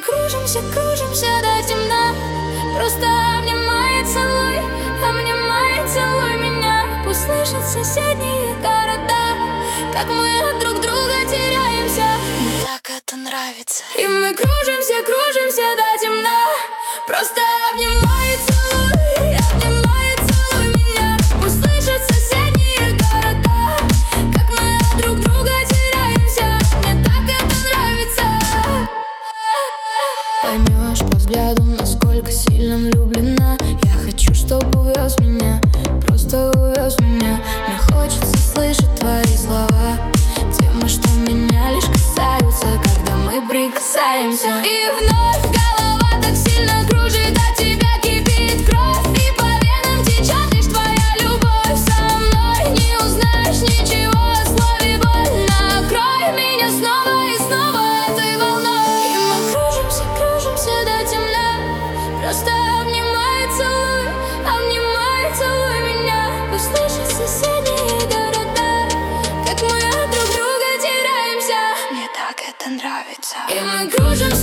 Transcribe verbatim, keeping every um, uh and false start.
кружимся, кружимся до темна. Просто обнимай и целуй, обнимай и целуй меня. Пусть слышат соседние города, как мы от друг друга теряемся. Мне так это нравится. И мы кружимся, кружимся до темна. Просто обнимай и целуй, обнимай и целуй меня. Пусть слышат соседние города, как мы от друг друга теряемся. Мне так это нравится. Поймешь по взгляду, насколько сильно влюблена. Я хочу, чтобы увез меня, просто увез меня. Мне хочется слышать твои слова, темы, что меня лишь касаются, когда мы прикасаемся. И вновь голова так сильно кружит, от тебя кипит кровь, и по венам течет лишь твоя любовь. Со мной не узнаешь ничего о слове боль. Накрой меня снова и снова этой волной. И мы кружимся, кружимся до темна. Просто обнимай и целуй, обнимай и целуй меня. Пусть слышат соседние города, как мы от друг друга теряемся. Мне так это нравится. И мы кружимся.